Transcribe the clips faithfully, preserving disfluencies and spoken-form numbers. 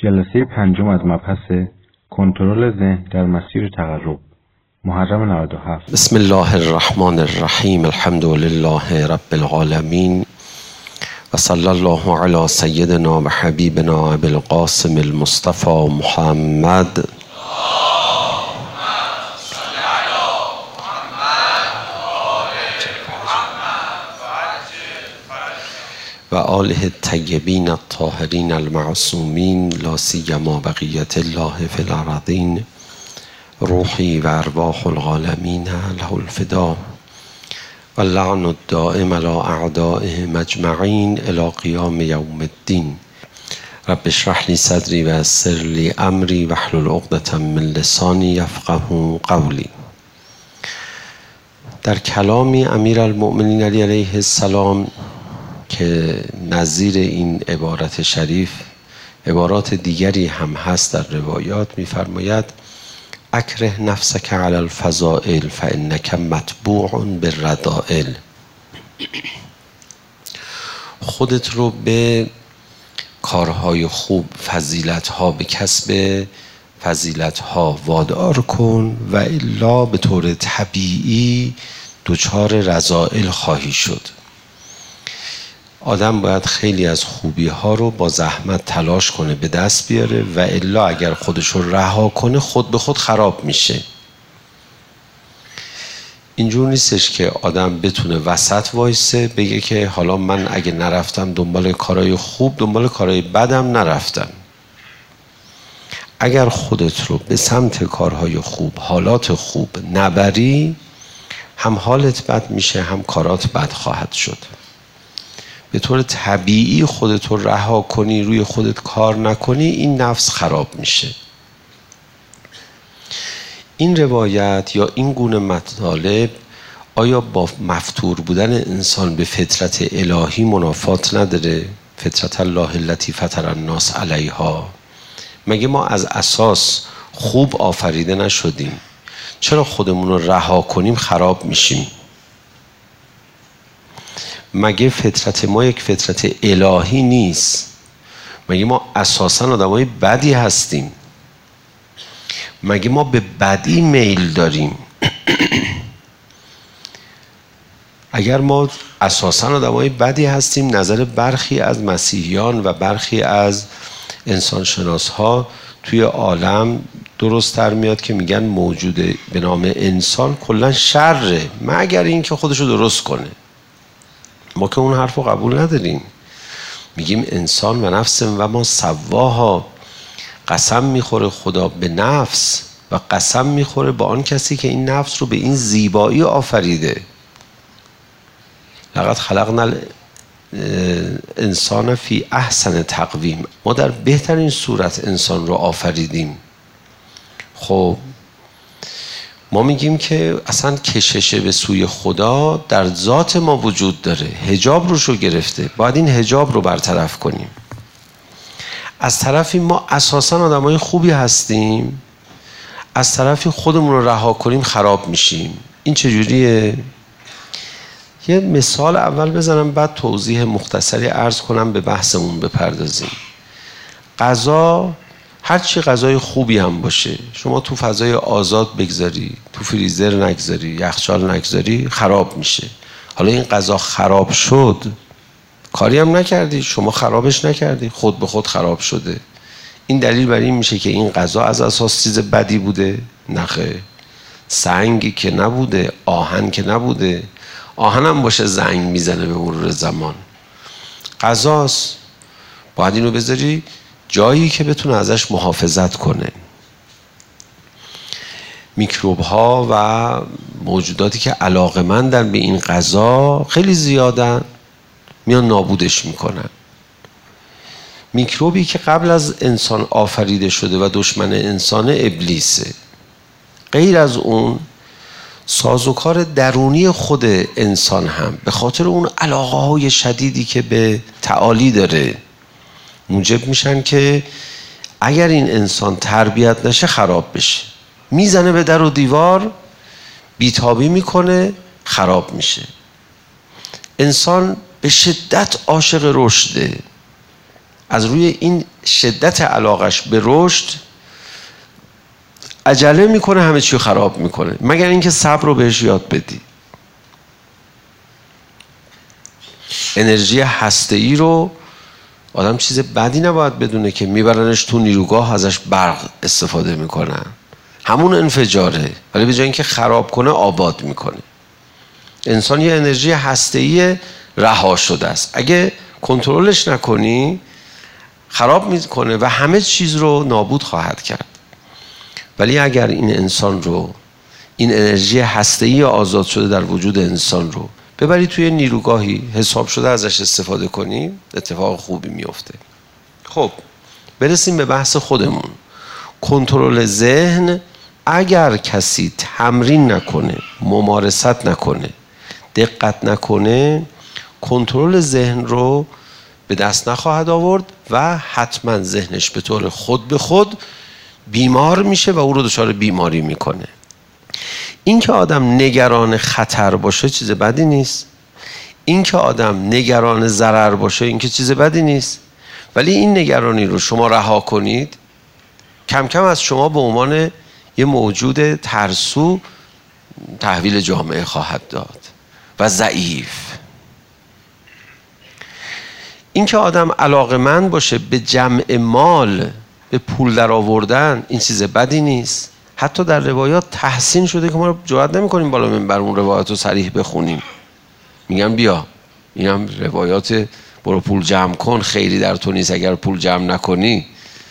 جلسه پنجم از مبحث کنترل ذهن در مسیر تقرب، محرم نود و هفت. بسم الله الرحمن الرحیم. الحمد لله رب العالمین و صلی الله علی سیدنا و حبیبنا ابی القاسم المصطفى محمد و آله الطیبین الطاهرین المعصومین لا سیما بقیت الله فی الارضین روحی و ارواح العالمین له الفدا و اللعن الدائم علی اعدائهم اجمعین الی قیام یوم الدین. رب اشرح لی صدری و یسر لی امری واحلل عقدة من لسانی یفقهوا قولی. در کلامی امیرالمؤمنین علی علیه السلام که نظیر این عبارت شریف عبارات دیگری هم هست در روایات، می‌فرماید اکره نفسک علی الفضائل فانک متبوع بالرذائل. خودت رو به کارهای خوب، فضیلت‌ها، به کسب فضیلت‌ها وادار کن و الا به طور طبیعی دچار رذائل خواهی شد. آدم باید خیلی از خوبی ها رو با زحمت تلاش کنه به دست بیاره و الا اگر خودش رو رها کنه خود به خود خراب میشه. اینجور نیستش که آدم بتونه وسط وایسه بگه که حالا من اگه نرفتم دنبال کارهای خوب دنبال کارهای بدم نرفتم. اگر خودت رو به سمت کارهای خوب، حالات خوب نبری، هم حالت بد میشه هم کارات بد خواهد شد. به طور طبیعی خودت رو رها کنی، روی خودت کار نکنی، این نفس خراب میشه. این روایت یا این گونه مطالب آیا با مفتور بودن انسان به فطرت الهی منافات نداره؟ فطرت الله التي فطر الناس علیها. مگه ما از اساس خوب آفریده نشدیم؟ چرا خودمون رو رها کنیم خراب میشیم؟ مگه فطرت ما یک فطرت الهی نیست؟ مگه ما اساساً آدمای بدی هستیم؟ مگه ما به بدی میل داریم؟ اگر ما اساساً آدمای بدی هستیم، نظر برخی از مسیحیان و برخی از انسانشناس‌ها توی عالم درست تر میاد که میگن موجود به نام انسان کلاً شره، مگر اینکه خودشو درست کنه. ما که اون حرف رو قبول نداریم. میگیم انسان و نفس و ما سواها. قسم میخوره خدا به نفس و قسم میخوره با آن کسی که این نفس رو به این زیبایی آفریده. لقد خلقنا الانسان فی احسن تقویم. ما در بهترین صورت انسان رو آفریدیم. خب ما میگیم که اصلا کشش به سوی خدا در ذات ما وجود داره، حجاب روشو گرفته، باید این حجاب رو برطرف کنیم. از طرفی ما اساسا آدمای خوبی هستیم، از طرفی خودمون رو رها کنیم خراب میشیم. این چجوریه؟ یه مثال اول بزنم بعد توضیح مختصری عرض کنم به بحثمون بپردازیم. غذا، هر چی غذای خوبی هم باشه، شما تو فضای آزاد بگذاری، تو فریزر نگذاری، یخچال نگذاری، خراب میشه. حالا این غذا خراب شد، کاری هم نکردی، شما خرابش نکردی، خود به خود خراب شده. این دلیل بر این میشه که این غذا از اساس چیز بدی بوده؟ نخیر. سنگی که نبوده، آهن که نبوده. آهن هم باشه زنگ میزنه به مرور زمان. غذاست، باید اینو بذاری جایی که بتونه ازش محافظت کنه. میکروب ها و موجوداتی که علاقه‌مندن به این غذا خیلی زیادن، میان نابودش میکنن. میکروبی که قبل از انسان آفریده شده و دشمن انسان ابلیسه. غیر از اون سازوکار درونی خود انسان هم به خاطر اون علاقه های شدیدی که به تعالی داره موجب میشن که اگر این انسان تربیت نشه خراب بشه. میزنه به در و دیوار، بیتابی میکنه، خراب میشه. انسان به شدت عاشق رشده. از روی این شدت علاقش به رشد عجله میکنه، همه چی رو خراب میکنه، مگر اینکه صبر رو بهش یاد بدی. انرژی هسته‌ای رو آدم چیز بدی نباید بدونه که میبرنش تو نیروگاه ازش برق استفاده میکنن، همون انفجاره، ولی به جای اینکه خراب کنه آباد میکنه. انسان یه انرژی هسته‌ای رها شده است، اگه کنترلش نکنی خراب میکنه و همه چیز رو نابود خواهد کرد. ولی اگر این انسان رو، این انرژی هسته‌ای آزاد شده در وجود انسان رو ببری توی نیروگاهی حساب شده ازش استفاده کنی، اتفاق خوبی میفته. خب برسیم به بحث خودمون. کنترل ذهن اگر کسی تمرین نکنه، ممارست نکنه، دقت نکنه، کنترل ذهن رو به دست نخواهد آورد و حتما ذهنش به طور خود به خود بیمار میشه و او رو دچار بیماری میکنه. این که آدم نگران خطر باشه چیز بدی نیست، این که آدم نگران ضرر باشه این که چیز بدی نیست، ولی این نگرانی رو شما رها کنید، کم کم از شما به عنوان یه موجود ترسو تحویل جامعه خواهد داد و ضعیف. این که آدم علاقه‌مند باشه به جمع مال، به پول در آوردن، این چیز بدی نیست. حتی در روایات تحسین شده که ما جرئت نمی‌کنیم بالا منبر اون روایات رو صریح بخونیم، میگن بیا اینم روایات برو پول جمع کن، خیری در تو نیست اگر پول جمع نکنی.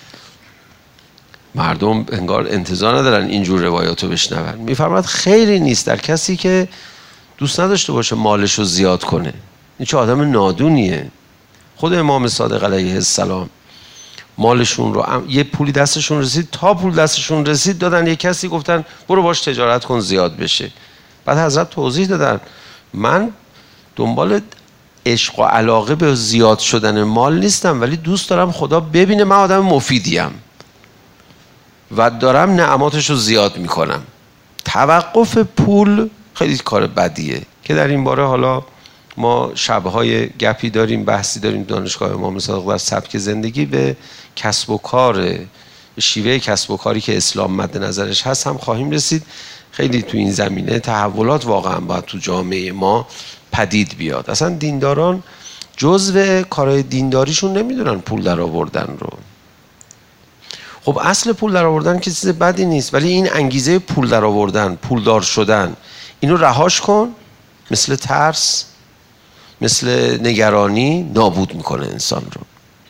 مردم انگار انتظار ندارن اینجور روایات رو بشنون. میفرماد خیری نیست در کسی که دوست نداشته باشه مالش رو زیاد کنه. این چه آدم نادونیه. خود امام صادق علیه السلام مالشون رو، یه پولی دستشون رسید، تا پول دستشون رسید دادن یه کسی، گفتن برو باش تجارت کن زیاد بشه. بعد حضرت توضیح دادن من دنبال عشق و علاقه به زیاد شدن مال نیستم، ولی دوست دارم خدا ببینه من آدم مفیدیم و دارم نعماتش رو زیاد میکنم. توقف پول خیلی کار بدیه که در این باره حالا ما شبهای گپی داریم، بحثی داریم دانشگاه امام صادق در سبک زندگی، به کسب و کار، شیوه کسب و کاری که اسلام مد نظرش هست هم خواهیم رسید. خیلی تو این زمینه تحولات واقعا باید تو جامعه ما پدید بیاد. اصلا دینداران جزء کارهای دینداریشون نمیدونن پول در آوردن رو. خب اصل پول در آوردن که چیز بدی نیست، ولی این انگیزه پول در آوردن، پولدار شدن، اینو رهاش کن. مثل ترس، مثل نگرانی نابود میکنه انسان رو.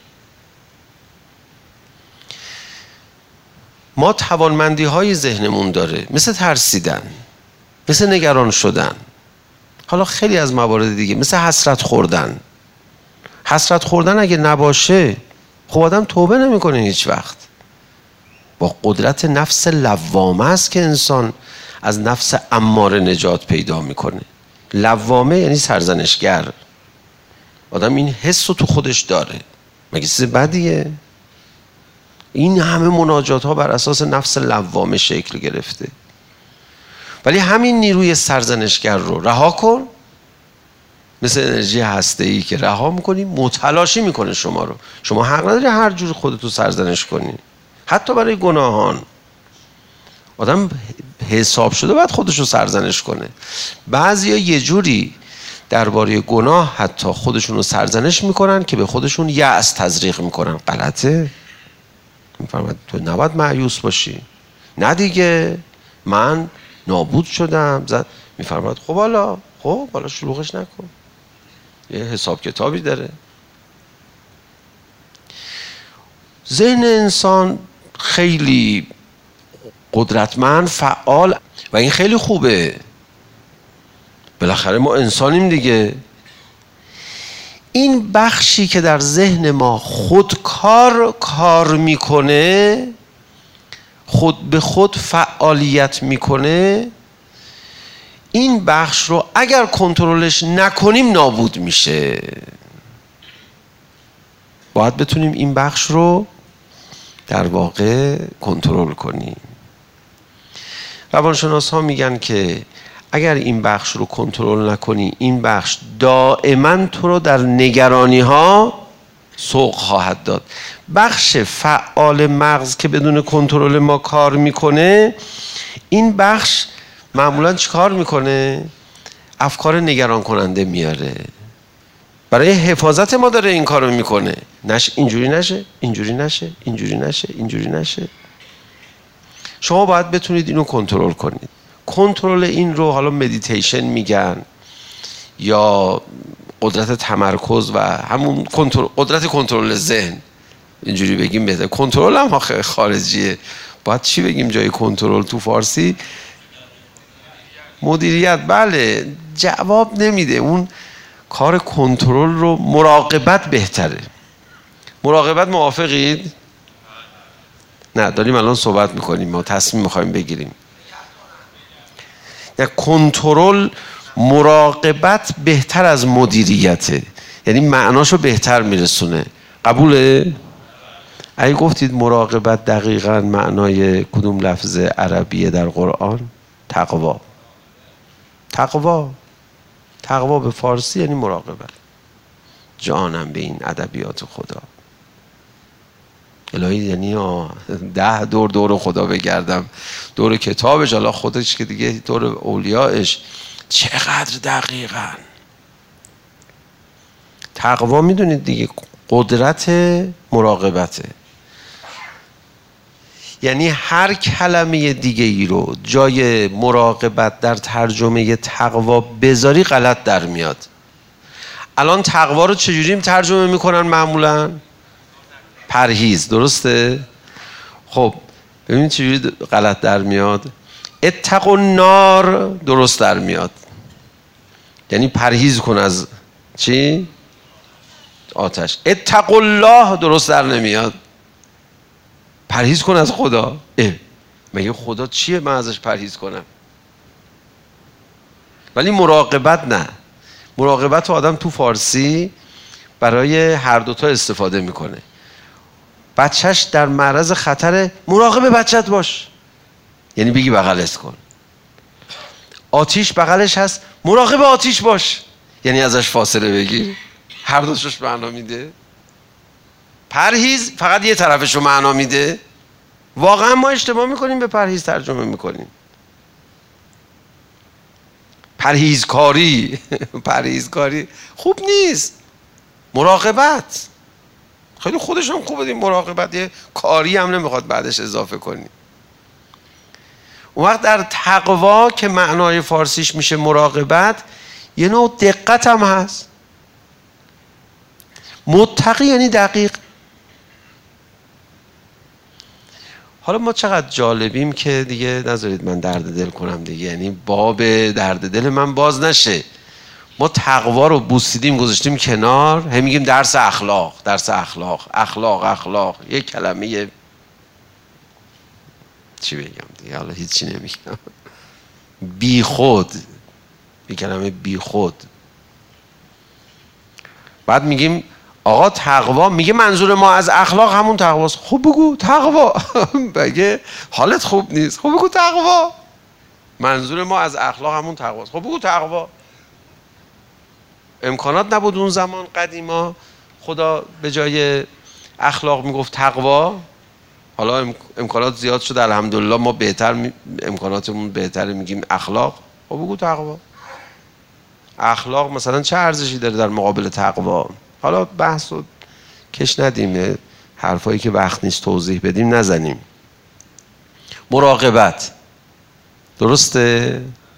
ما توانمندی های ذهنمون داره، مثل ترسیدن، مثل نگران شدن، حالا خیلی از موارد دیگه، مثل حسرت خوردن. حسرت خوردن اگه نباشه خب آدم توبه نمیکنه هیچ وقت. با قدرت نفس لوامه است که انسان از نفس اماره نجات پیدا میکنه. لوامه یعنی سرزنشگر. آدم این حس رو تو خودش داره، مگه چیز بدیه؟ این همه مناجات ها بر اساس نفس لوامه شکل گرفته. ولی همین نیروی سرزنشگر رو رها کن، مثل انرژی هسته‌ای که رها میکنی متلاشی میکنه شما رو. شما حق نداری هر جور خودتو سرزنش کنی، حتی برای گناهان. آدم حساب شده باید خودش رو سرزنش کنه. بعضیا یه جوری درباره گناه حتی خودشون رو سرزنش میکنن که به خودشون یأس تزریق میکنن. غلطه. میفرماد تو نباید مایوس باشی، نه دیگه من نابود شدم. زد میفرماد خب حالا خب حالا شلوغش نکن، یه حساب کتابی داره. ذهن انسان خیلی قدرتمند، فعال و این خیلی خوبه. بالاخره ما انسانیم دیگه. این بخشی که در ذهن ما خودکار کار میکنه، خود به خود فعالیت میکنه، این بخش رو اگر کنترلش نکنیم نابود میشه. باید بتونیم این بخش رو در واقع کنترل کنیم. روانشناس ها میگن که اگر این بخش رو کنترل نکنی، این بخش دائما تو رو در نگرانی ها سوق خواهد داد. بخش فعال مغز که بدون کنترل ما کار میکنه، این بخش معمولا چی کار میکنه؟ افکار نگران کننده میاره، برای حفاظت ما داره این کارو میکنه. نشه اینجوری نشه، اینجوری نشه، اینجوری نشه، اینجوری نشه. شما باید بتونید اینو کنترل کنید. کنترل این رو حالا مدیتیشن میگن یا قدرت تمرکز و همون کنترل، قدرت کنترل ذهن، اینجوری بگیم بهتره. کنترل هم آخه خارجیه، باید چی بگیم جای کنترل تو فارسی؟ مدیریت. بله، جواب نمیده. اون کار کنترل رو مراقبت بهتره. مراقبت موافقید؟ نه، داریم الان صحبت میکنیم، ما تصمیم میخوایم بگیریم. نه، کنترل، مراقبت بهتر از مدیریته، یعنی معناشو بهتر میرسونه. قبوله؟ اگه گفتید مراقبت دقیقاً معنای کدوم لفظ عربیه در قرآن؟ تقوا. تقوا تقوا به فارسی یعنی مراقبت. جانم به این ادبیات خدا. الهی یعنی ده دور دور خدا بگردم، دور کتابش، حالا خودش که دیگه دور اولیاءش. چقدر دقیقاً. تقوا میدونید دیگه قدرت مراقبته. یعنی هر کلمه دیگه ای رو جای مراقبت در ترجمه تقوا بذاری غلط در میاد. الان تقوا رو چجوری ترجمه میکنن معمولا؟ پرهیز، درسته؟ خب ببینید چجوری غلط در میاد. اتقوا النار درست در میاد، یعنی پرهیز کن از چی؟ آتش. اتقوا الله درست در نمیاد، پرهیز کن از خدا. اه مگه خدا چیه من ازش پرهیز کنم؟ ولی مراقبت نه. مراقبت آدم تو فارسی برای هر دوتا استفاده میکنه. بچهش در معرض خطر، مراقب بچت باش، یعنی بگی بغلش کن. آتیش بغلش هست، مراقب آتیش باش، یعنی ازش فاصله بگیر. هر دوشش معنا میده. پرهیز فقط یه طرفش رو معنا میده. واقعا ما اشتباه میکنیم به پرهیز ترجمه میکنیم. پرهیزکاری پرهیزکاری خوب نیست. مراقبت خیلی خودش هم خوبه. این مراقبت یه کاری هم نمیخواد بعدش اضافه کنی. اون وقت در تقوا که معنای فارسیش میشه مراقبت، یه نوع دقت هم هست. متقی یعنی دقیق. حالا ما چقدر جالبیم که دیگه نذارید من درد دل کنم دیگه، یعنی باب درد دل من باز نشه. ما تقوا رو بوسیدیم گذاشتیم کنار، هم میگیم درس اخلاق، درس اخلاق، اخلاق اخلاق یه کلمه چی بگم دیگه، حالا هیچی نمیگم. بی خود، یه کلمه بی خود. بعد میگیم آقا تقوا، میگه منظور ما از اخلاق همون تقواست. خب بگو تقوا. بگه حالت خوب نیست، خب بگو تقوا. منظور ما از اخلاق همون تقواست، خب بگو تقوا. امکانات نبود اون زمان قدیما خدا به جای اخلاق میگفت تقوا. حالا امکانات زیاد شد الحمدلله، ما بهتر امکاناتمون بهتره میگیم اخلاق. خب بگو تقوا. اخلاق مثلا چه ارزشی داره در مقابل تقوا؟ حالا بحث رو کش ندیم، حرفایی که وقت نیست توضیح بدیم نزنیم. مراقبت درسته؟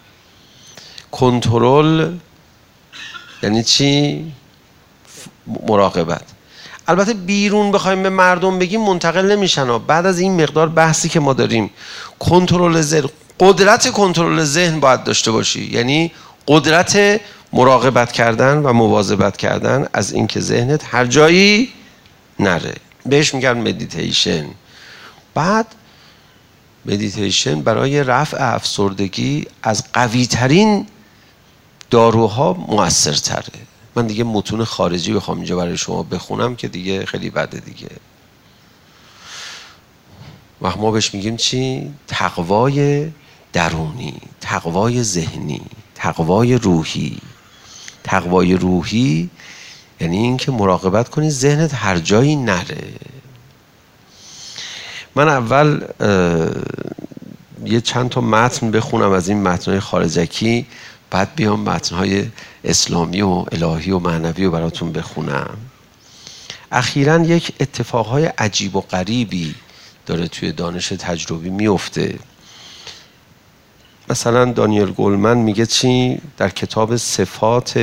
کنترل یعنی چی؟ مراقبت. البته بیرون بخوایم به مردم بگیم منتقل نمیشن. بعد از این مقدار بحثی که ما داریم، کنترل ذهن، قدرت کنترل ذهن باید داشته باشی، یعنی قدرت مراقبت کردن و مواظبت کردن از اینکه ذهنت هر جایی نره. بهش میگن مدیتیشن. بعد مدیتیشن برای رفع افسردگی از قوی ترین داروها موثرتره. من دیگه متون خارجی بخوام اینجا برای شما بخونم که دیگه خیلی بده دیگه. و ما بهش میگیم چی؟ تقوای درونی، تقوای ذهنی، تقوای روحی. تقوای روحی یعنی این که مراقبت کنی ذهنت هر جایی نره. من اول یه چند تا متن بخونم از این متن‌های خارجکی، بعد بیام متن‌های اسلامی و الهی و معنوی رو براتون بخونم. اخیراً یک اتفاقهای عجیب و غریبی داره توی دانش تجربی میفته. مثلا دانیل گولمن میگه چی در کتاب صفات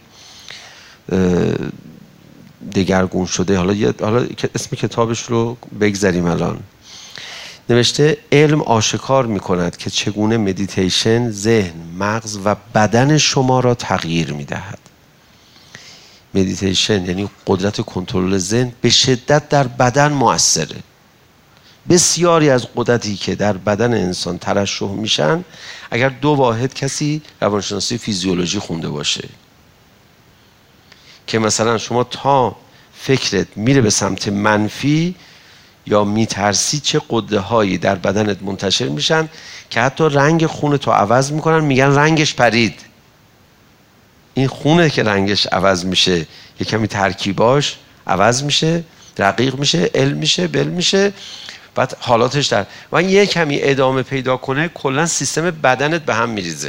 دگرگون شده، حالا حالا اسم کتابش رو بگذاریم الان، نوشته علم آشکار میکند که چگونه مدیتیشن ذهن، مغز و بدن شما را تغییر میدهد. مدیتیشن یعنی قدرت کنترل ذهن به شدت در بدن مؤثره. بسیاری از قدرتی که در بدن انسان ترشح میشن، اگر دو واحد کسی روانشناسی فیزیولوژی خونده باشه که مثلا شما تا فکرت میره به سمت منفی یا میترسی چه قده هایی در بدنت منتشر میشن که حتی رنگ خونتو عوض میکنن، میگن رنگش پرید. این خونه که رنگش عوض میشه یه کمی ترکیباش عوض میشه، رقیق میشه، ال میشه، بل میشه، بعد حالاتش در و یه کمی ادامه پیدا کنه کلا سیستم بدنت به هم میریزه.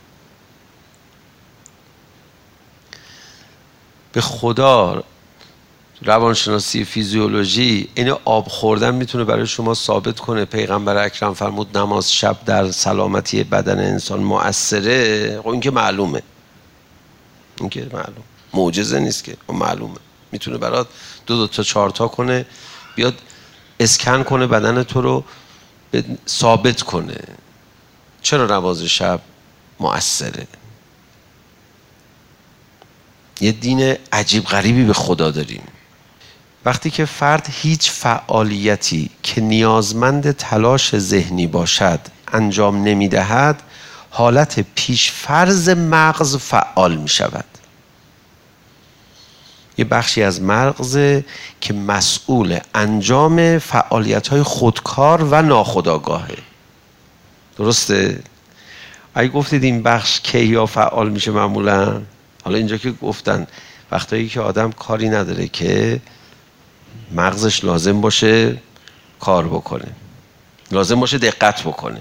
به خدا روانشناسی فیزیولوژی این آب خوردن میتونه برای شما ثابت کنه پیغمبر اکرم فرمود نماز شب در سلامتی بدن انسان مؤثره. این که معلومه، این که معلوم معجزه نیست که، معلومه میتونه برات دو دو تا چهار تا کنه، بیاد اسکن کنه بدن تو رو ثابت کنه چرا نماز شب مؤثره. یه دین عجیب غریبی به خدا داریم. وقتی که فرد هیچ فعالیتی که نیازمند تلاش ذهنی باشد انجام نمی دهد، حالت پیشفرض مغز فعال می شود. یه بخشی از مغز که مسئول انجام فعالیت‌های خودکار و ناخودآگاهه. درسته؟ اگه گفتید این بخش کی یا فعال میشه معمولا، حالا اینجا که گفتن وقتایی که آدم کاری نداره که مغزش لازم باشه کار بکنه، لازم باشه دقت بکنه،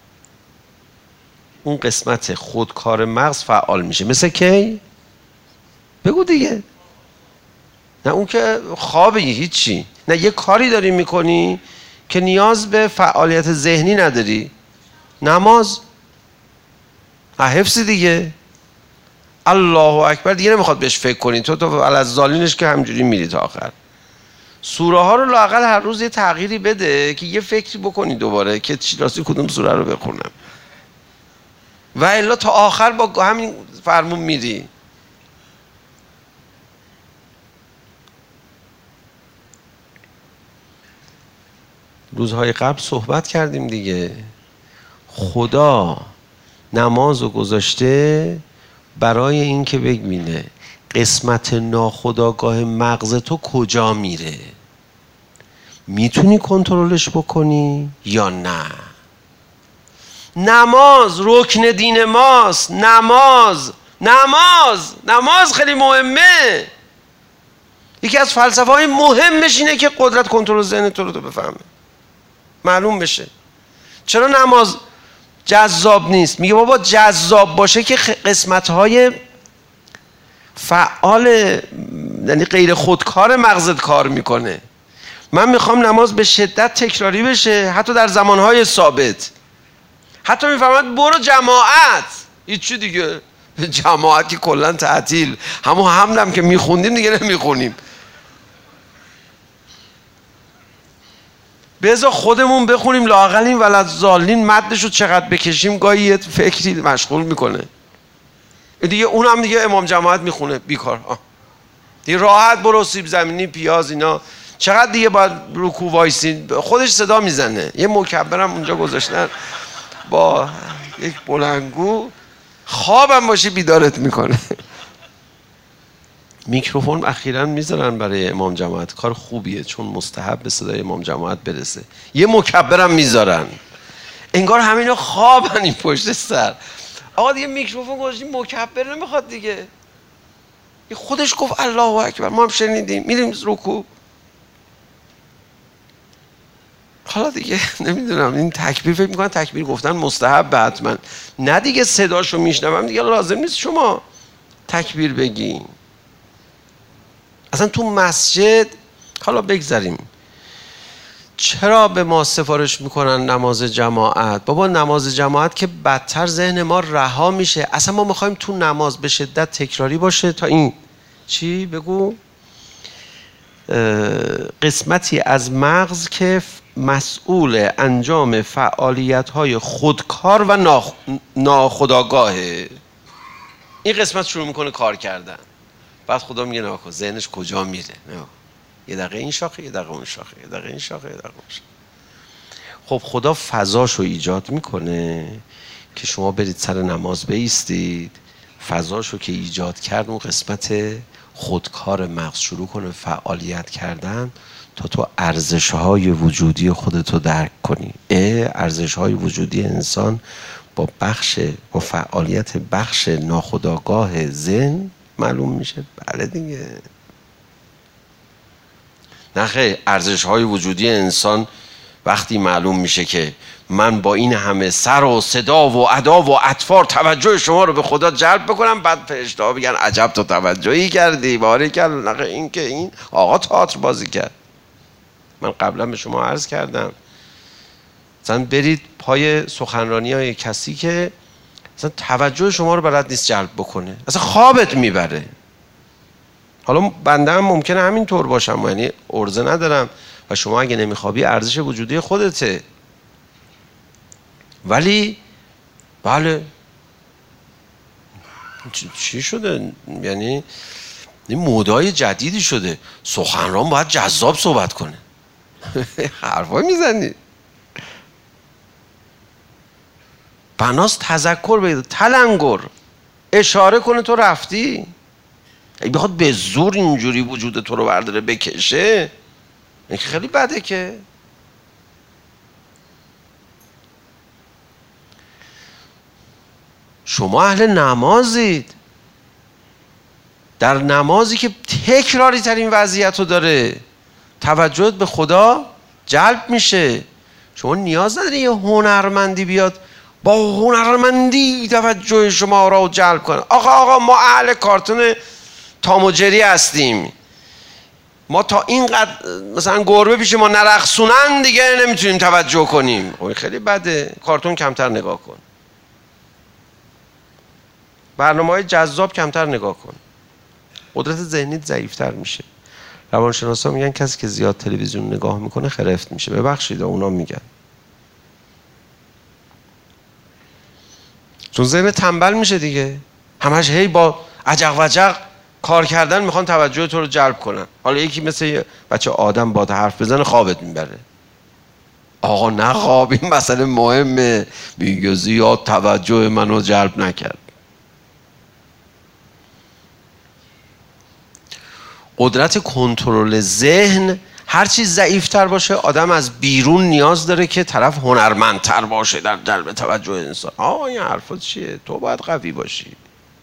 اون قسمت خودکار مغز فعال میشه. مثل کی؟ بگو دیگه. نه اون که خوابه، هیچی. نه یه کاری داری میکنی که نیاز به فعالیت ذهنی نداری. نماز حفظ دیگه، الله اکبر دیگه نمیخواد بهش فکر کنی، تو تو الازالینش که همجوری میری تا آخر. سوره ها رو لااقل هر روز یه تغییری بده که یه فکری بکنی دوباره که راستی کدوم سوره رو بخونم، و الا تا آخر با همین فرمون میری. روزهای قبل صحبت کردیم دیگه، خدا نماز رو گذاشته برای این که ببینه قسمت ناخودآگاه مغز تو کجا میره، میتونی کنترلش بکنی یا نه. نماز رکن دین ماست. نماز نماز نماز خیلی مهمه. یکی از فلسفه های مهمش اینه که قدرت کنترل ذهن تو رو تو بفهمه، معلوم بشه. چرا نماز جذاب نیست؟ میگه بابا جذاب باشه که قسمت های فعال یعنی غیر خودکار مغزت کار میکنه. من میخوام نماز به شدت تکراری بشه، حتی در زمانهای ثابت. حتی میفهمد برو جماعت، هیچی دیگه، جماعت که کلا تعطیل، همون حمدم که میخوندیم دیگه نمیخونیم. بذار خودمون بخونیم، لااقل این ولدزالین مدش رو چقدر بکشیم گاهی یه فکری مشغول میکنه دیگه. اونم دیگه امام جماعت میخونه بیکار، آه. دیگه راحت برو سیب زمینی پیاز اینا، چقدر دیگه باید رکوع وایسین، خودش صدا میزنه. یه مکبرم اونجا گذاشتن با یک بلنگو، خوابم باشی بیدارت میکنه. میکروفون اخیراً میذارن برای امام جماعت، کار خوبیه چون مستحب به صدای امام جماعت برسه. یه مکبرم میذارن، انگار همینو خوابن این پشت سر. آقا دیگه میکروفون گذاشتی، مکبر نمیخواد دیگه. خودش گفت الله اکبر، ما هم شنیدیم، میریم رکوع. حالا دیگه نمیدونم این تکبیر، فکر میکنن تکبیر گفتن مستحب حتما، نه دیگه صداشو میشنوم دیگه لازم نیست شما تکبیر بگین. اصلا تو مسجد، حالا بگذاریم چرا به ما سفارش میکنن نماز جماعت؟ بابا نماز جماعت که بدتر ذهن ما رها میشه. اصلا ما میخوایم تو نماز به شدت تکراری باشه تا این چی بگو قسمتی از مغز که مسئول انجام فعالیت‌های خودکار و ناخ... ناخودآگاهه، این قسمت شروع میکنه کار کردن. بعد خدا میگه ناکن ذهنش کجا میره؟ نه یه دقیقه این شاخه، یه دقیقه اون شاخه، یه دقیقه این شاخه، یه دقیقه اون شاخه. خب خدا فضاشو ایجاد میکنه که شما برید سر نماز بایستید، فضاشو که ایجاد کرد اون قسمت خودکار مغز شروع کنه فعالیت کردن تا تو ارزش‌های وجودی خودتو درک کنی. ارزش‌های وجودی انسان با بخش با فعالیت بخش ناخودآگاه ذهن معلوم میشه. بله دیگه. نه خیر، ارزش‌های وجودی انسان وقتی معلوم میشه که من با این همه سر و صدا و ادا و اطوار توجه شما رو به خدا جلب بکنم، بعد فرشته‌ها بگن عجب تو توجهی کردی، باریکلا. نه خیر، این که این آقا تئاتر بازی کرد. من قبلا به شما عرض کردم مثلا برید پای سخنرانی های کسی که مثلا توجه شما رو بلد نیست جلب بکنه، اصلا خوابت میبره. حالا بنده هم ممکنه همین طور باشم، یعنی عرضه ندارم و شما اگه نمیخوابی ارزش وجودی خودته، ولی بله چی شده؟ یعنی این مودای جدیدی شده، سخنران باید جذاب صحبت کنه. حرفا میزنی. بناست تذکر بگید، تلنگر اشاره کنه تو رفتی. اگه بخواد به زور اینجوری وجود تو رو برداره بکشه، این خیلی بده. که شما اهل نمازید، در نمازی که تکراری ترین وضعیت رو داره، توجهت به خدا جلب میشه. شما نیاز نداری یه هنرمندی بیاد با هنرمندی توجه شما را جلب کنه. آقا آقا ما اهل کارتون تام و جری هستیم، ما تا اینقدر مثلا گربه پیش ما نرقصونن دیگه نمیتونیم توجه کنیم. خب خیلی بده، کارتون کمتر نگاه کن، برنامه‌های جذاب کمتر نگاه کن، قدرت ذهنیت ضعیفتر میشه. روانشناسا میگن کسی که زیاد تلویزیون نگاه میکنه خرفت میشه. ببخشید اونا میگن، چون ذهن تنبل میشه دیگه، همش هی با عجق وجق کار کردن میخوان توجه تو رو جلب کنن. حالا یکی مثل یه بچه آدم با حرف بزنه خوابت میبره. آقا نه خواب این مسئله مهمه، میگه زیاد توجه منو جلب نکرد. قدرت کنترل ذهن هر چیز ضعیفتر باشه، آدم از بیرون نیاز داره که طرف هنرمندتر باشه در جلب توجه انسان. آقا این حرفا چیه؟ تو باید قوی باشی.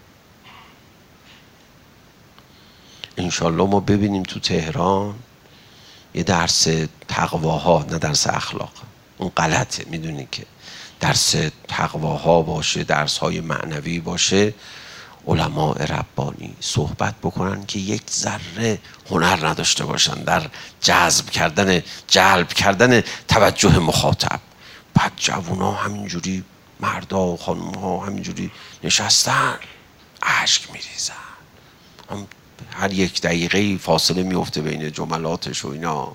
انشالله ما ببینیم تو تهران یه درس تقواها، نه درس اخلاق، اون غلطه، میدونی که درس تقواها باشه، درس های معنوی باشه، علماء ربانی صحبت بکنن که یک ذره هنر نداشته باشن در جذب کردن جلب کردن توجه مخاطب. بعد جوونا همینجوری، مردا و خانم‌ها همینجوری نشستن اشک میریزن، هم هر یک دقیقه فاصله میفته بین جملاتش و اینا.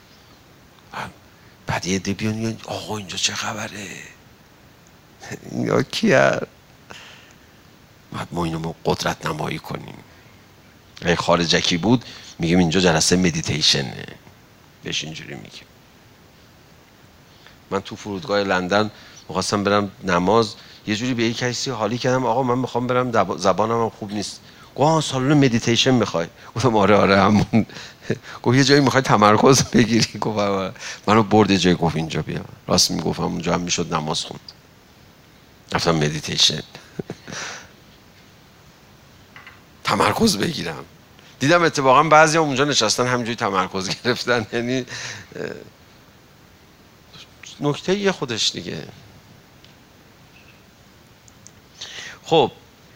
بعد یه دی بیان آقا اینجا چه خبره؟ اینا کیه؟ بعد ما اینو قدرت نمایی کنیم. اگه خارجکی بود میگیم اینجا جلسه مدیتیشنه، بهش اینجوری میگیم. من تو فرودگاه لندن میخواستم برم نماز، یه جوری به یک کسی حالی کردم آقا من میخوام برم زبانم هم خوب نیست. گفت سالن مدیتیشن میخوای؟ گفتم آره آره همون. گفت یه جایی میخوای تمرکز بگیری؟ گفت منو برد یه جایی، گفت اینجا بیا. راست میگفتم اونجا هم میشد نماز خوند. رفتم مدیتیشن. تمرکز بگیرم. دیدم اتفاقا بعضی هم اونجا نشستن همینجوری تمرکز گرفتن. یعنی نکته یه خودش دیگه. خب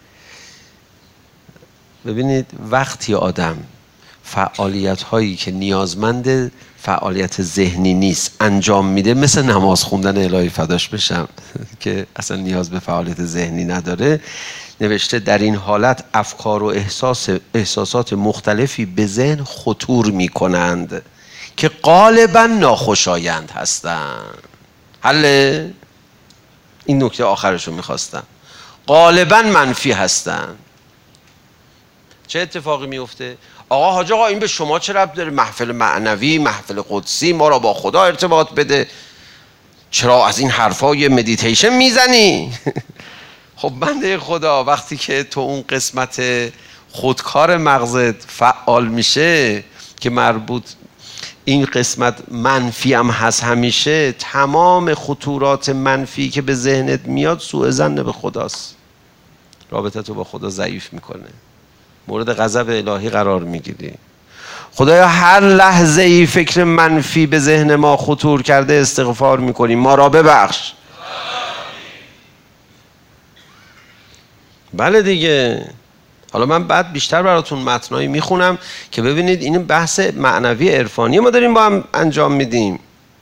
ببینید وقتی آدم فعالیت هایی که نیازمند فعالیت ذهنی نیست انجام میده، مثل نماز خوندن الهی فداش بشم که اصلا نیاز به فعالیت ذهنی نداره، نوشته در این حالت افکار و احساس احساسات مختلفی به ذهن خطور میکنند که غالبا ناخوشایند هستند. حله؟ این نکته آخرش رو میخواستم. غالبا منفی هستند. چه اتفاقی میفته؟ آقا حاج آقا این به شما چه ربط داره؟ محفل معنوی، محفل قدسی، ما را با خدا ارتباط بده، چرا از این حرفای مدیتیشن میزنی؟ خب بنده خدا وقتی که تو اون قسمت خودکار مغزت فعال میشه که مربوط این قسمت منفی هم هست، همیشه تمام خطورات منفی که به ذهنت میاد سوء ظن به خداست، رابطه تو با خدا ضعیف میکنه، مورد غضب الهی قرار میگیری. خدایا هر لحظه ای فکر منفی به ذهن ما خطور کرده استغفار میکنیم، ما را ببخش. بله دیگه. حالا من بعد بیشتر براتون متنایی میخونم که ببینید این بحث معنوی عرفانی ما داریم با هم انجام میدیم.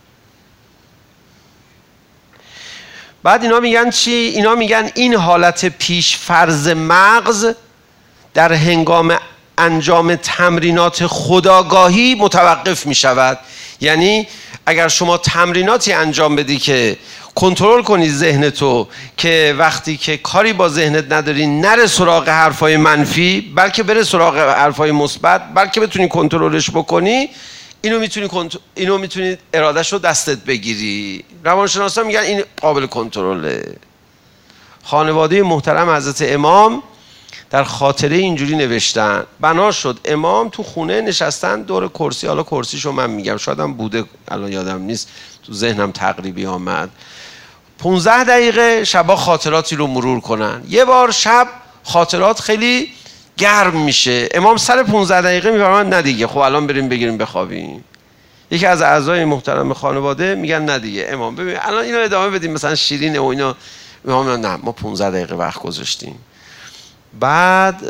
بعد اینا میگن چی؟ اینا میگن این حالت پیش فرض مغز در هنگام انجام تمرینات خودآگاهی متوقف میشود. یعنی اگر شما تمریناتی انجام بدی که کنترل کنی ذهنتو که وقتی که کاری با ذهنت نداری نره سراغ حرفای منفی، بلکه بره سراغ حرفای مثبت، بلکه بتونی کنترلش بکنی، اینو میتونی کنتر... اینو میتونی ارادهشو دستت بگیری. روانشناسا میگن این قابل کنترله. خانواده محترم حضرت امام در خاطره اینجوری نوشتن، بنا شد امام تو خونه نشستن دور کرسی، حالا کرسیشو من میگم شاید هم بوده الان یادم نیست، تو ذهنم تقریبی آمد، پونزده دقیقه شبا خاطراتی رو مرور کنن. یه بار شب خاطرات خیلی گرم میشه، امام سر پونزده دقیقه میفرمایند نه دیگه، خب الان بریم بگیریم بخوابیم. یکی از اعضای محترم خانواده میگن نه دیگه امام ببین الان اینو ادامه بدیم، مثلا شیرین و اینا، امام نه ما پونزده دقیقه وقت گذاشتیم. بعد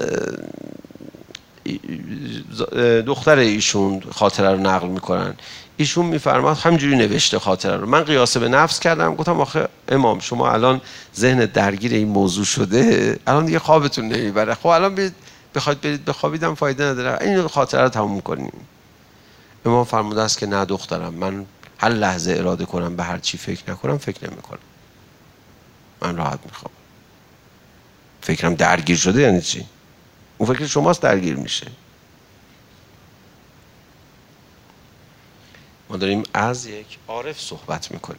دختر ایشون خاطره رو نقل میکنن، ایشون میفرماد همینجوری نوشته خاطره رو، من قیاسه به نفس کردم، گفتم آخه امام شما الان ذهن درگیر این موضوع شده، الان دیگه خوابتون نمیبره، خب الان برید بخواید برید بخوابیدم فایده نداره، این خاطره رو تموم کنیم. امام فرموده است که نه دخترم، من هر لحظه اراده کنم به هر چی فکر نکنم فکر نمی کنم، من راحت میخوام. فکرم درگیر شده یعنی چی؟ اون فکر شماست درگیر میشه. ما داریم از یک عارف صحبت میکنیم.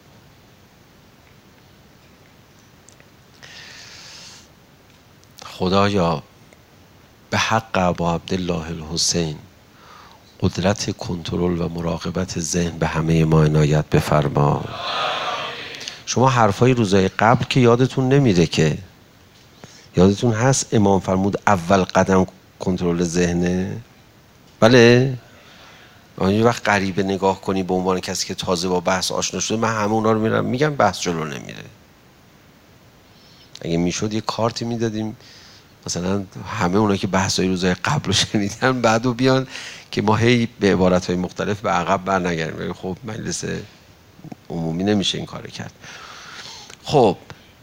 خدایا به حق ابا عبدالله الحسین قدرت کنترل و مراقبت ذهن به همه ما عنایت بفرما. شما حرفای روزای قبل که یادتون نمیره که، یادتون هست امام فرمود اول قدم کنترل ذهنه؟ بله؟ یه وقت غریبه نگاه کنی به عنوان کسی که تازه با بحث آشنا شده، من همه اونا رو میرم میگم بحث جلو نمیره. اگه میشد یه کارتی میدادیم مثلا همه اونا که بحثای روزای قبل رو شنیدن بعدو بیان که ما هی به عبارتهای مختلف به عقب برنگردیم. خب مجلس عمومی نمیشه این کار کرد. خب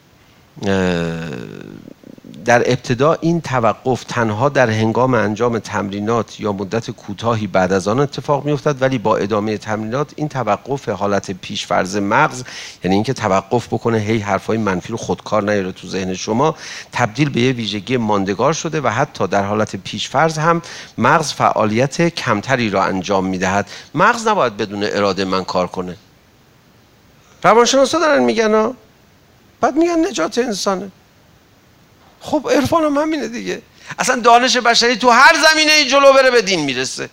در ابتدا این توقف تنها در هنگام انجام تمرینات یا مدت کوتاهی بعد از آن اتفاق میافتد، ولی با ادامه تمرینات این توقف حالت پیش فرض مغز، یعنی اینکه توقف بکنه هی حرفای منفی رو خودکار نیاره تو ذهن شما، تبدیل به یه ویژگی ماندگار شده و حتی در حالت پیش فرض هم مغز فعالیت کمتری را انجام میدهد. مغز نباید بدون اراده من کار کنه. روانشناسا دارن میگن ها، بعد میگن نجات انسانه. خب عرفان هم همینه دیگه. اصلا دانش بشری تو هر زمینه جلو بره به دین میرسه.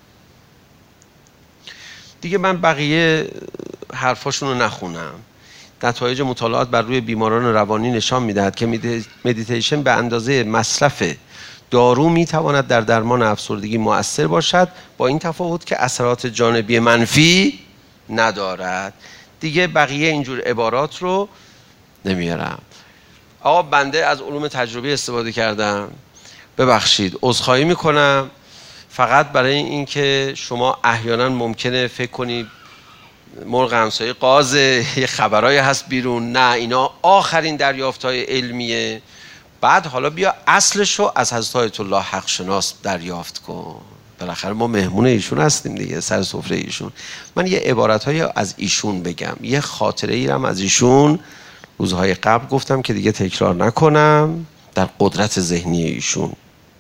دیگه من بقیه حرفاشون رو نخونم. نتایج مطالعات بر روی بیماران روانی نشان می‌دهد که مدیتیشن به اندازه مصرف دارو میتواند در درمان افسردگی مؤثر باشد، با این تفاوت که اثرات جانبی منفی ندارد. دیگه بقیه اینجور عبارات رو نمیارم. آقا بنده از علوم تجربی استفاده کردم، ببخشید عذرخواهی میکنم. فقط برای اینکه شما احیانا ممکنه فکر کنید مرغ همسایه قازه، یه خبرایی هست بیرون، نه اینا آخرین دریافت‌های علمیه. بعد حالا بیا اصلشو از حضرت آیت الله حق شناس دریافت کن. بالاخره ما مهمون ایشون هستیم دیگه، سر سفره ایشون. من یه عبارت‌های از ایشون بگم، یه خاطره ای هم از ایشون روزهای قبل گفتم که دیگه تکرار نکنم. در قدرت ذهنی ایشون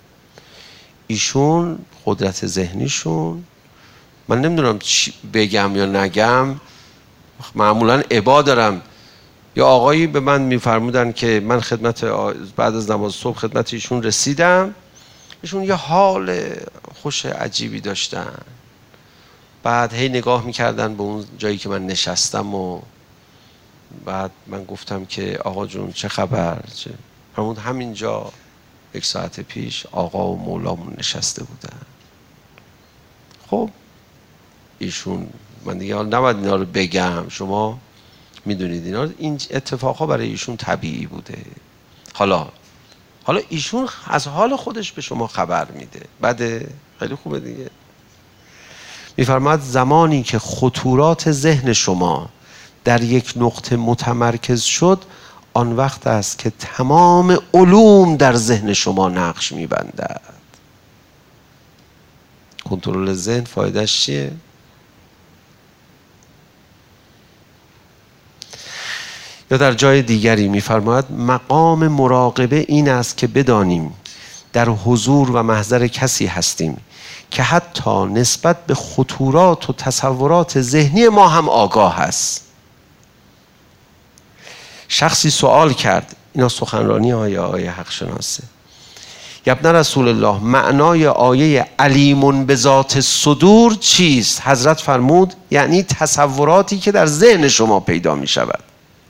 ایشون قدرت ذهنیشون من نمیدونم چی بگم یا نگم. معمولا ابا دارم. یا آقایی به من میفرمودن که من خدمت بعد از نماز صبح خدمت ایشون رسیدم، ایشون یه حال خوش عجیبی داشتن. بعد هی نگاه میکردن به اون جایی که من نشستم و بعد من گفتم که آقا جون چه خبر؟ چه؟ همون همینجا یک ساعت پیش آقا و مولامون نشسته بودن. خب ایشون من دیگه نباید اینا رو بگم، شما میدونید اینا، این اتفاقها برای ایشون طبیعی بوده. حالا حالا ایشون از حال خودش به شما خبر میده. بعد خیلی خوبه دیگه. میفرماید زمانی که خطورات ذهن شما در یک نقطه متمرکز شد، آن وقت است که تمام علوم در ذهن شما نقش میبندد. کنترل ذهن فایدهش چیه؟ یا در جای دیگری میفرماید مقام مراقبه این است که بدانیم در حضور و محضر کسی هستیم که حتی نسبت به خطورات و تصورات ذهنی ما هم آگاه است. شخصی سوال کرد، اینا سخنرانی های آیه حق شناسه، ابن رسول الله معنای آیه علیمون به ذات صدور چیست؟ حضرت فرمود یعنی تصوراتی که در ذهن شما پیدا می شود.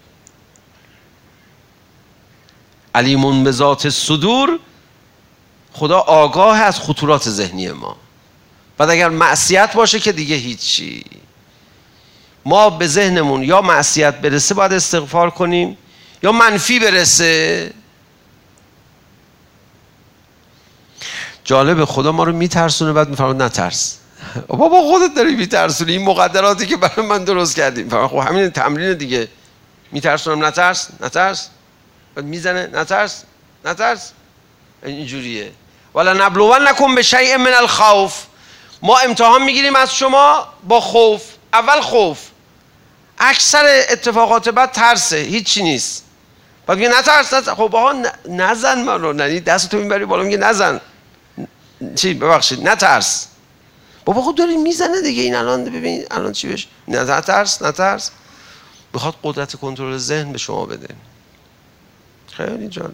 علیمون به ذات صدور، خدا آگاه از خطورات ذهنی ما. بعد اگر معصیت باشه که دیگه هیچی. ما به ذهنمون یا معصیت برسه باید استغفار کنیم، یا منفی برسه. جالب، خدا ما رو میترسونه بعد میفرماد نترس. بابا خودت داری میترسونی، این مقدراتی که برای من درست کردیم. خب همین تمرین دیگه. میترسونم نترس نترس، بعد میزنه نترس نترس. اینجوریه. ولا نبلونکم بشیء من الخوف، ما امتحان میگیریم از شما با خوف. اول خوف، اکثر اتفاقات بعد ترسه، هیچی نیست. بعد میگه نترس نترس. خب آقا نزن من رو، یعنی دستتو میبری بالا میگه نزن. چی ببخشید نترس. بابا خود داری میزنه دیگه. این الان ببین الان چی بشه. نترس نترس. بخواد قدرت کنترل ذهن به شما بده. خیلی جالبه.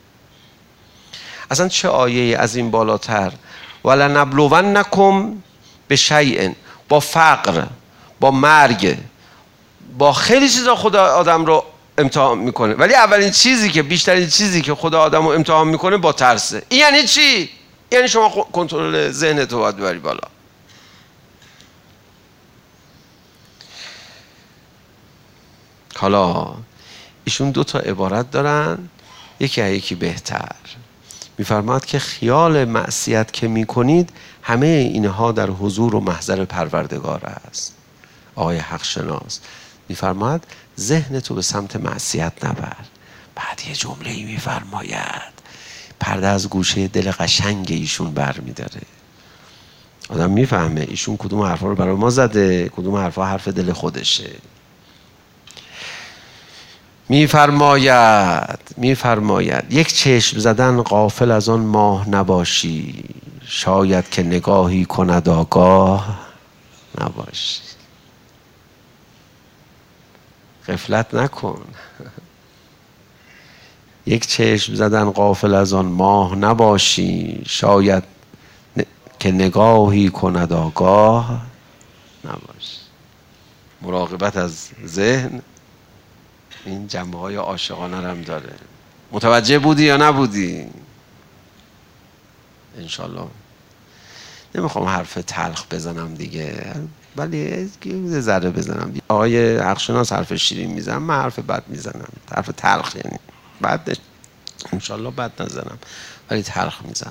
اصلا چه آیه از این بالاتر؟ ولا نبلونکم بشیء، با فقر، با مرگ، با خیلی چیزا خدا آدم رو امتحان میکنه، ولی اولین چیزی که بیشترین چیزی که خدا آدم رو امتحان میکنه با ترسه. این یعنی چی؟ یعنی شما کنترل ذهنت رو باید ببری بالا. حالا ایشون دو تا عبارت دارن، یکی از یکی بهتر. میفرماد که خیال معصیت که میکنید همه اینها در حضور و محضر پروردگار است. آقای حق شناس میفرماد ذهن تو به سمت معصیت نبر. بعد یه جمله ای میفرماید پرده از گوشه دل قشنگ ایشون بر میداره. آدم میفهمه ایشون کدوم حرفا رو برای ما زده، کدوم حرفا حرف دل خودشه. میفرماید میفرماید یک چشم زدن غافل از آن ماه نباشی، شاید که نگاهی کند آگاه نباشی. غفلت نکن. یک چشم زدن غافل از آن ماه نباشی، شاید ن... که نگاهی کند آگاه نباشی. مراقبت از ذهن این جنبه های عاشقانه رو هم داره. متوجه بودی یا نبودی؟ انشالله. نمیخوام حرف تلخ بزنم دیگه، ولی یه ذره بزنم. آقای حقشناس حرف شیرین میزنم، من حرف بد میزنم، حرف تلخ، یعنی بد انشالله بد نزنم ولی تلخ میزنم.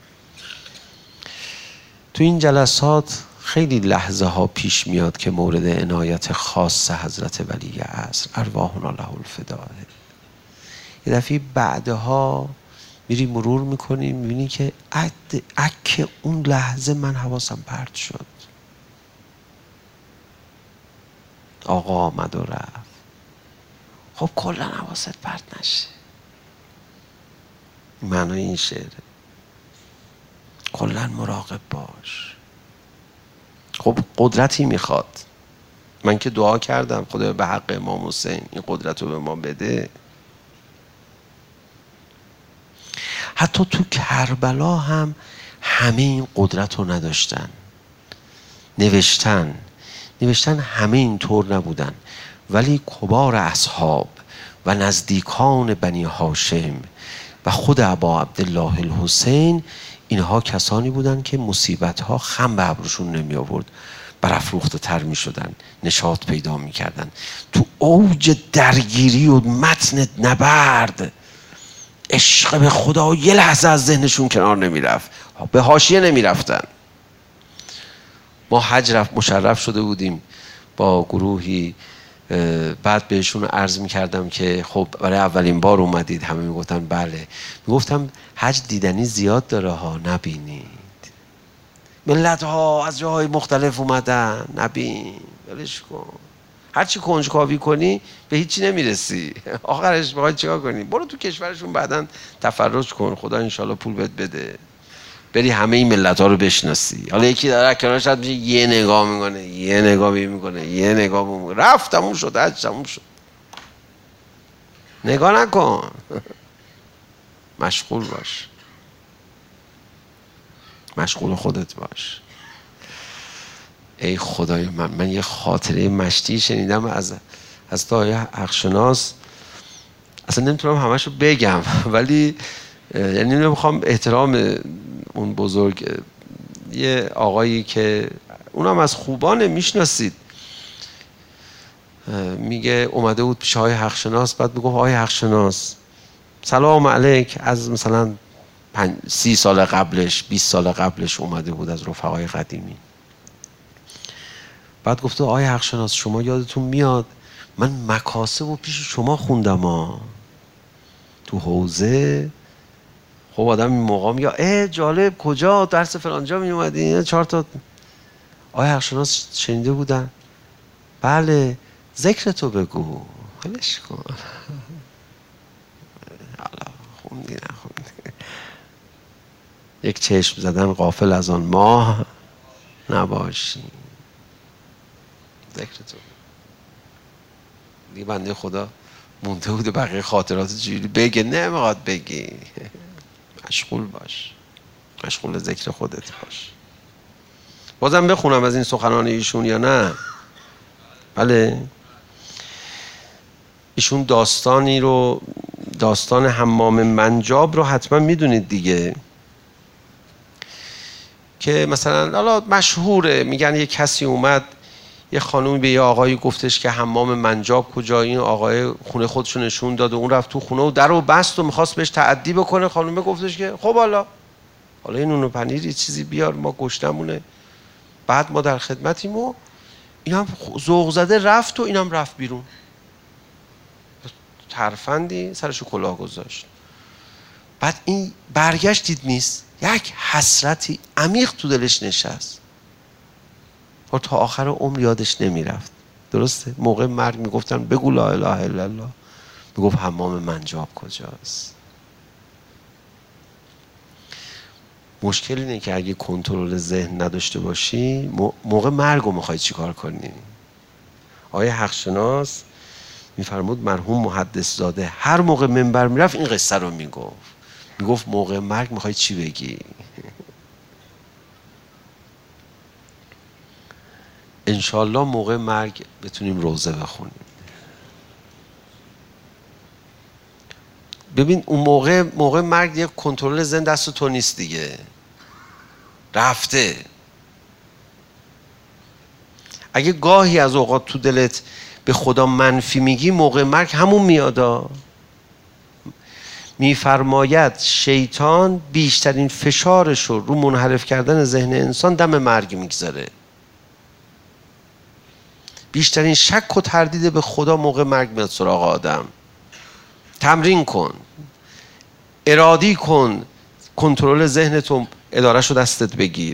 تو این جلسات خیلی لحظه ها پیش میاد که مورد عنایت خاص حضرت ولی عصر ارواحنا له الفداء. یه دفعه بعدها میری مرور میکنی میبینی که اک اون لحظه من حواسم پرت شد. آقا آمد و رفت. خب کلا حواست پرت نشه. معنای این شعره کلا مراقب باش. خب قدرتی میخواد. من که دعا کردم خدا به حق امام حسین این قدرت رو به ما بده. حتی تو کربلا هم همه این قدرت رو نداشتن. نوشتن نوشتن همه این طور نبودن، ولی کبار اصحاب و نزدیکان بنی هاشم و خود ابا عبدالله الحسین، اینها کسانی بودن که مصیبت ها خم به ابروشون نمی آورد، برافروخته تر می شدن، نشاط پیدا می کردن. تو اوج درگیری و متن نبرد عشق به خدا یه لحظه از ذهنشون کنار نمی رفت، به حاشیه نمی رفتن. ما حج رفت مشرف شده بودیم با گروهی، بعد بهشون عرض می کردم که خب برای اولین بار اومدید؟ همه می گفتن بله. می گفتم حج دیدنی زیاد داره ها، نبینید. ملت ها از جاهای مختلف اومدن، نبین، ولش کن. هرچی کنجکاوی کنی به هیچی نمیرسی، آخرش باید چیکار کنی؟ برو تو کشورشون بعداً تفرج کن، خدا انشالله پول بهت بده، بری همه این ملت ها رو بشناسی. حالا یکی داره کنارش شد میشه یه نگاه میکنه، یه نگاه میکنه، یه نگاه میکنه، رفت تموم شد، حج تموم شد. نگاه نکن. مشغول باش، مشغول خودت باش. ای خدای من، من یه خاطره مشتی شنیدم از از آقای حقشناس، اصلا نمیتونم همشو بگم ولی یعنی نمیخوام احترام اون بزرگ، یه آقایی که اونم از خوبانه، میشناسید، میگه اومده بود پیش آقای حقشناس، بعد میگفت آقای حقشناس سلام علیک، از مثلا سی سال قبلش، بیست سال قبلش اومده بود از رفقای قدیمی. بعد گفته آقای حقشناس شما یادتون میاد من مکاسب و پیش شما خوندم ها تو حوزه. خب آدم این موقع میگه اه جالب، کجا درس فلانجا می اومدین؟ چهار تا آقای حقشناس شنیده بودن. بله ذکر تو بگو، حالش کن. حالا خوندی نخوندی، یک چشم زدن غافل از آن ماه نباشی. ذکر تو دیگه بنده خدا مونده بوده بقیه خاطرات جوری بگه، نمیخواد بگی. مشغول باش، مشغول ذکر خودت باش. بازم بخونم از این سخنان ایشون یا نه؟ بله. ایشون داستانی رو، داستان حمام منجاب رو حتما میدونید دیگه، که مثلا حالا مشهوره، میگن یه کسی اومد یه خانومی به یه آقایی گفتش که حمام منجاب کجا؟ این آقای خونه خودشو نشون داد و اون رفت تو خونه و در رو بست و میخواست بهش تعدی بکنه. خانومه گفتش که خب حالا حالا این نون و پنیر یه چیزی بیار، ما گشتمونه، بعد ما در خدمتیم. و این هم ذوق زده رفت و این هم رفت بیرون، ترفندی سرشو کلاه گذاشت. بعد این برگشت دید نیست، یک حسرتی عمیق تو دلش نشست و تا آخر عمر یادش نمیرفت. درسته؟ موقع مرگ میگفتن بگو لا اله الا الله، میگفت حمام منجاب کجاست. مشکل اینه که اگه کنترل ذهن نداشته باشی، موقع مرگ رو میخوای چی کار کنی؟ آقای حقشناس میفرمود مرحوم محدث زاده هر موقع منبر میرفت این قصه رو میگفت، میگفت موقع مرگ میخوای چی بگی؟ انشالله موقع مرگ بتونیم روزه بخونیم. ببین اون موقع موقع مرگ یک کنترل ذهن دست تو نیست دیگه، رفته. اگه گاهی از اوقات تو دلت به خدا منفی میگی، موقع مرگ همون میادا. میفرماید شیطان بیشترین فشارش رو رو منحرف کردن ذهن انسان دم مرگ میگذاره. بیشترین شک و تردید به خدا موقع مرگ میاد سراغ آدم. تمرین کن، ارادی کن، کنترل ذهنتو ادارهشو دستت بگیر.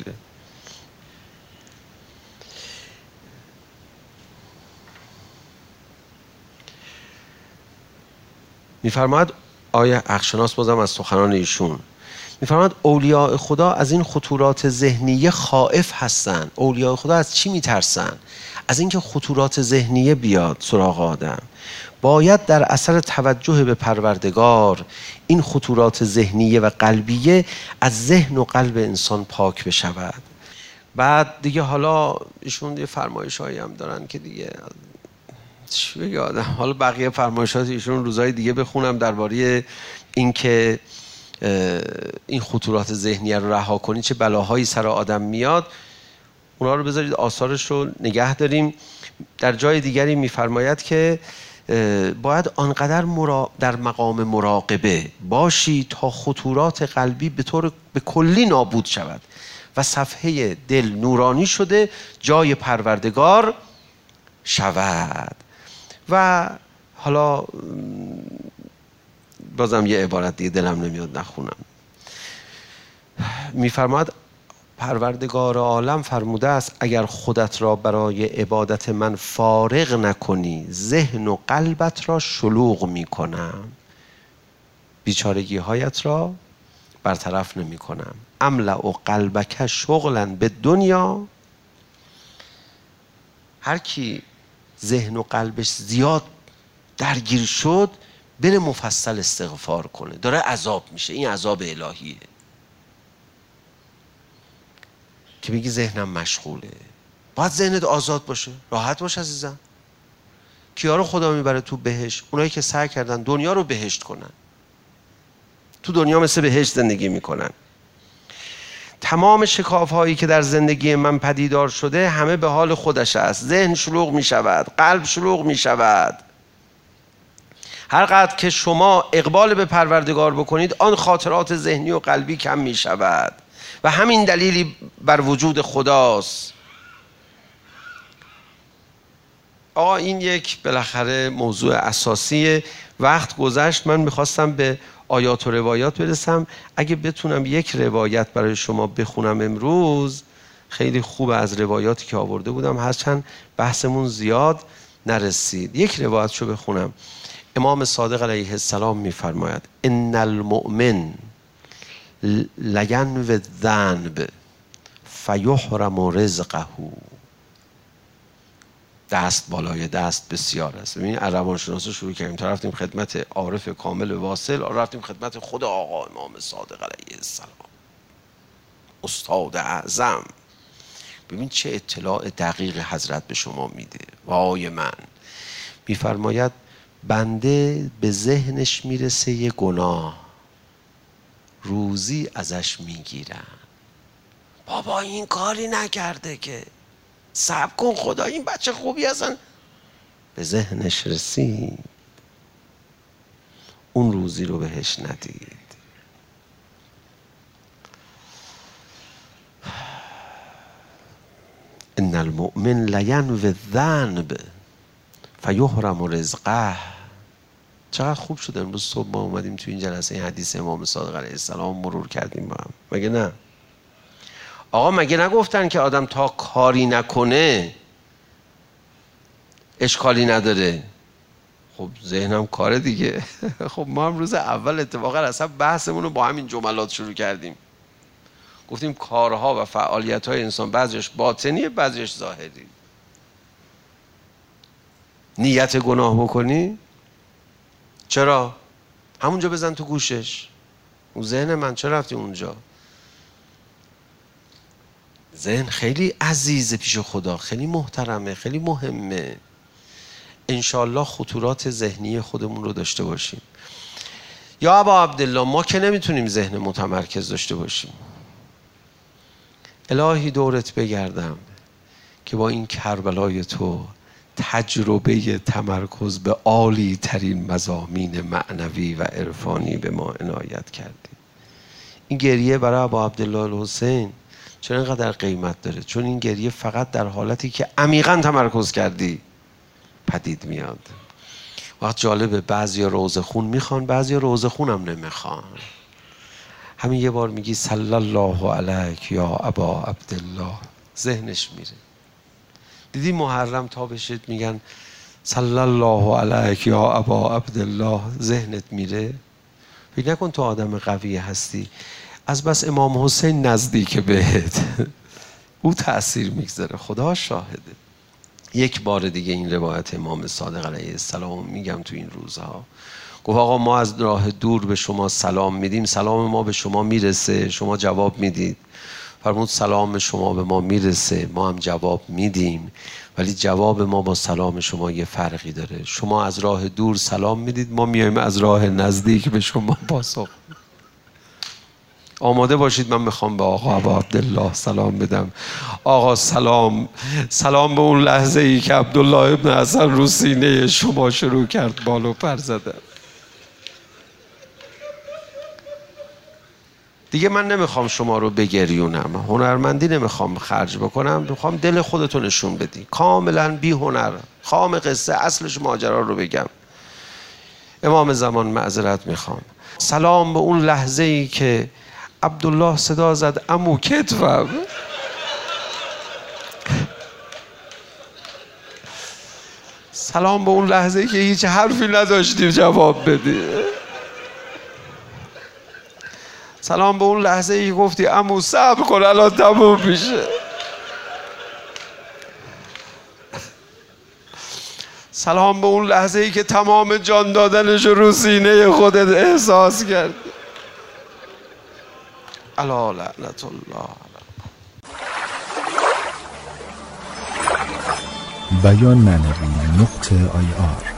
میفرماید آیه اخشناس بازم از سخنان ایشون میفرماید اولیاء خدا از این خطورات ذهنیه خائف هستن. اولیاء خدا از چی میترسن؟ از اینکه خطورات ذهنیه بیاد سراغ آدم. باید در اثر توجه به پروردگار این خطورات ذهنیه و قلبیه از ذهن و قلب انسان پاک بشود. بعد دیگه حالا ایشون یه فرمایش هایی هم دارن که دیگه چی بگه آدم. حالا بقیه فرمایشات ایشون روزهای دیگه بخونم درباره این که این خطورات ذهنیه رو رها کنی چه بلاهایی سر آدم میاد. اونا رو بذارید آثارش رو نگه داریم. در جای دیگری میفرماید که باید آنقدر مرا... در مقام مراقبه باشی تا خطورات قلبی به طور به کلی نابود شود و صفحه دل نورانی شده جای پروردگار شود. و حالا بازم یه عبارت دیگه دلم نمیاد نخونم. میفرماید پروردگار عالم فرموده است اگر خودت را برای عبادت من فارغ نکنی ذهن و قلبت را شلوغ میکنم، بیچارگی هایت را برطرف نمی کنم. املأ قلبک شغلا به دنیا. هر کی ذهن و قلبش زیاد درگیر شد بره مفصل استغفار کنه، داره عذاب میشه. این عذاب الهیه که بگی ذهنم مشغوله. باید ذهنت آزاد باشه، راحت باش عزیزم. کیا رو خدا میبره تو بهشت؟ اونایی که سعی کردن دنیا رو بهشت کنن، تو دنیا مثل بهشت زندگی میکنن. تمام شکاف هایی که در زندگی من پدیدار شده همه به حال خودش است. ذهن شلوغ میشود، قلب شلوغ میشود. هر قدر که شما اقبال به پروردگار بکنید آن خاطرات ذهنی و قلبی کم میشود و همین دلیلی بر وجود خداست. آقا این یک بالاخره موضوع اساسیه. وقت گذشت، من میخواستم به آیات و روایات برسم. اگه بتونم یک روایت برای شما بخونم امروز خیلی خوبه از روایاتی که آورده بودم، هرچند بحثمون زیاد نرسید. یک روایت شو بخونم. امام صادق علیه السلام میفرماید ان المؤمن لینو الذنب فیحرم رزقه. دست بالای دست بسیار است. ببین روانشناسی شروع کردیم تا رفتیم خدمت عارف کامل واصل، رفتیم خدمت خود آقا امام صادق علیه السلام استاد اعظم. ببین چه اطلاع دقیق حضرت به شما میده. وای من میفرماید بنده به ذهنش میرسه یه گناه، روزی ازش میگیرن. بابا این کاری نکرده که، صبر کن خدا این بچه خوبی هستن. به ذهنش رسید، اون روزی رو بهش ندید. ان المؤمن لینو الذنب فیحرم رزقه. چقدر خوب شد امروز صبح ما اومدیم تو این جلسه این حدیث امام صادق علیه السلام مرور کردیم با هم. مگه نه؟ آقا مگه نگفتن که آدم تا کاری نکنه اشکالی نداره؟ خب ذهنم کاره دیگه. خب ما هم روز اول اتفاقا اصلا بحثمون رو با همین جملات شروع کردیم. گفتیم کارها و فعالیت‌های انسان بعضیش باطنیه بعضیش ظاهری. نیت گناه بکنی؟ چرا؟ همونجا بزن تو گوشش. اون ذهن من چرا رفتی اونجا؟ ذهن خیلی عزیزه پیش خدا، خیلی محترمه، خیلی مهمه. انشالله خطورات ذهنی خودمون رو داشته باشیم. یا ابا عبدالله ما که نمیتونیم ذهن متمرکز داشته باشیم. الهی دورت بگردم که با این کربلای تو تجربه تمرکز به عالی ترین مضامین معنوی و عرفانی به ما عنایت کردی. این گریه برای ابا عبدالله الحسین چرا اینقدر قیمت داره؟ چون این گریه فقط در حالتی که عمیقاً تمرکز کردی پدید میاد. وقت جالبه بعضیا روزه خون میخوان، بعضیا روزه خون هم نمیخوان. همین یه بار میگی صلی الله علیک یا ابا عبدالله ذهنش میره. دیدی محرم تا بشید میگن صلی الله علیک یا ابا عبدالله ذهنت میره. فکر نکن تو آدم قوی هستی، از بس امام حسین نزدیک بهت او تأثیر میگذاره. خدا شاهده. یک بار دیگه این روایت امام صادق علیه السلام میگم تو این روزها. گفت آقا ما از راه دور به شما سلام میدیم، سلام ما به شما میرسه، شما جواب میدید. فرمود سلام شما به ما میرسه، ما هم جواب میدیم، ولی جواب ما با سلام شما یه فرقی داره. شما از راه دور سلام میدید، ما میایم از راه نزدیک به شما پاسخ. آماده باشید، من میخوام به آقا ابا عبدالله سلام بدم. آقا سلام، سلام به اون لحظه ای که عبدالله ابن حسن رو سینه شما شروع کرد بال و پر زدن. دیگه من نمیخوام شما رو بگریونم، هنرمندی نمیخوام خرج بکنم، میخوام دل خودتو نشون بدی، کاملا بی هنر، خام قصه اصلش ماجرا رو بگم. امام زمان معذرت میخوام. سلام به اون لحظه ای که عبدالله صدا زد عمو کتفم. سلام به اون لحظه ای که هیچ حرفی نداشتیم جواب بدی. سلام به اون لحظه ای که گفتی عمو صبر کن الان تموم میشه. سلام به اون لحظه ای که تمام جان دادنش رو سینه خودت احساس کرد. الا لعنت الله. بیان معنوی نقطه آی آر